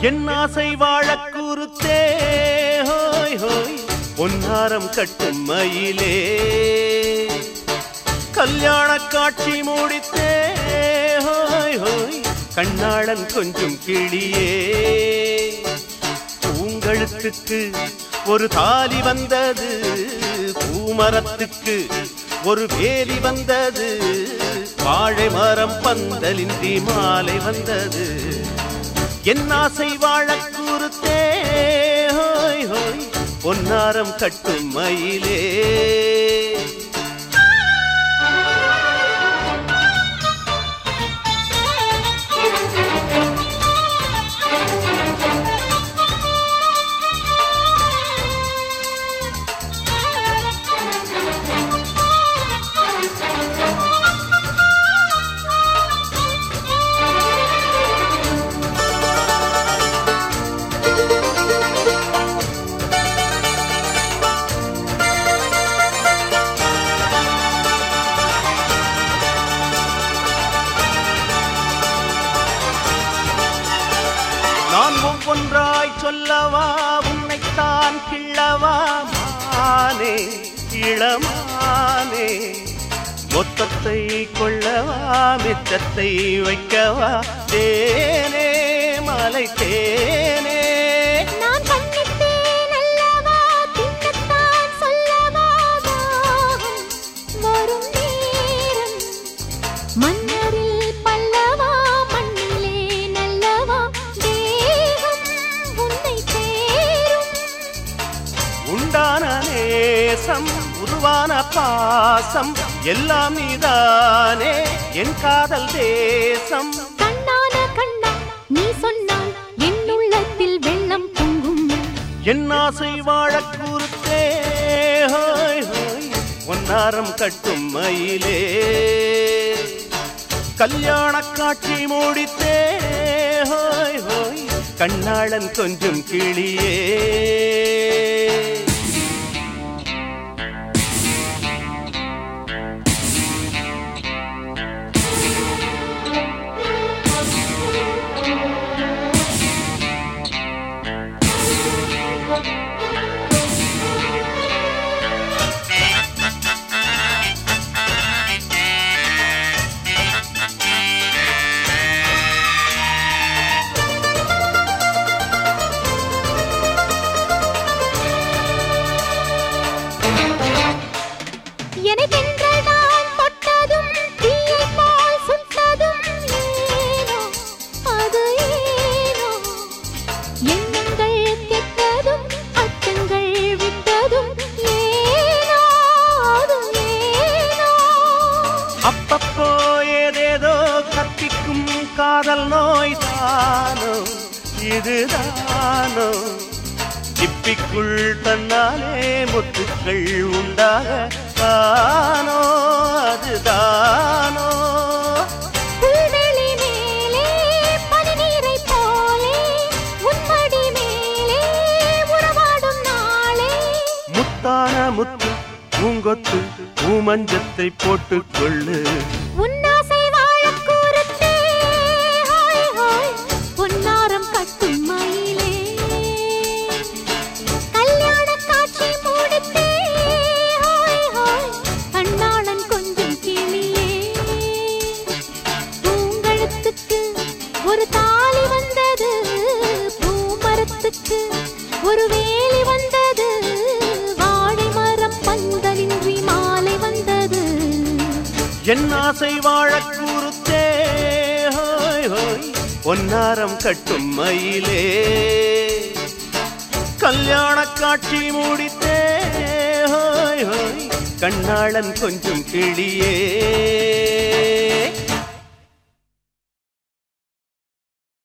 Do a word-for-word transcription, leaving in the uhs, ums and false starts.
என் ஆசை வாழக் குருத்தே ஹோய் ஹோய் பொன்னாரம் கட்டும் மயிலே கல்யாண காட்சி மூடித்தே ஹோய் ஹோய் கண்ணாளன் கொஞ்சம் கிளியே பூங்கழுத்துக்கு ஒரு தாலி வந்தது பூமரத்துக்கு ஒரு வேலி வந்தது வாழை மரம் பந்தலின்றி மாலை வந்தது என் ஆசை வாழக் குருத்தே ஹோய் ஹோய் பொன்னாரம் கட்டும் மயிலே நான் ஒவ்வொன்றாய் சொல்லவா உன்னைத்தான் கிள்ளவா மானே இளமானே மொத்தத்தை கொள்ளவா மிச்சத்தை வைக்கவா தேனே மலை தேனே நான் கண்ணித்தேன் அல்லவா தின்னத்தான் சொல்லவா வரும் நேரம் மன்னரில் பல்லவா மண்ணிலே நல்லவா உண்டான நேசம் உருவான பாசம் எல்லாம் நீதானே என் காதல் தேசம் கண்ணான கண்ணா நீ சொன்னால் என் உள்ளத்தில் வெள்ளம் பொங்கும் என் ஆசை வாழக் குருத்தே ஹோய் ஹோய் பொன்னாரம் கட்டும் மயிலே கல்யாண காட்சி மூடித்தே ஹோய் ஹோய் கண்ணாளன் கொஞ்சம் கிளியே அப்பப்போ ஏதேதோ கத்திக்கும் காதல் நோய் தானோ இதுதானோ சிப்பிக்குள் தன்னாலே முத்துக்கள் உண்டாக தானோ அதுதானோ புல்வெளி மேலே பனிநீரை போலே உன்மடி மேலே உறவாடும் நாளே முத்தான முத்து பூங்கொத்து பூமஞ்சத்தை போட்டுக்கொள்ளு உன்னாசை வாழக் குருத்தே ஹோய் ஹோய் பொன்னாரம் கட்டும் மயிலே கல்யாண காட்சி மூடித்தே ஹோய் ஹோய் கண்ணாளன் கொஞ்சம் கிளியே பூங்கழுத்துக்கு ஒரு தாலி வந்தது பூமரத்துக்கு ஒரு வேலி வந்தது வாழை மரம் பந்தலின்றி மாலை வந்தது என் ஆசை வாழக் குருத்தே ஹோய் ஹோய் பொன்னாரம் கட்டும் மயிலே கல்யாண காட்சி மூடித்தே ஹோய் ஹோய் கண்ணாளன் கொஞ்சம் கிளியே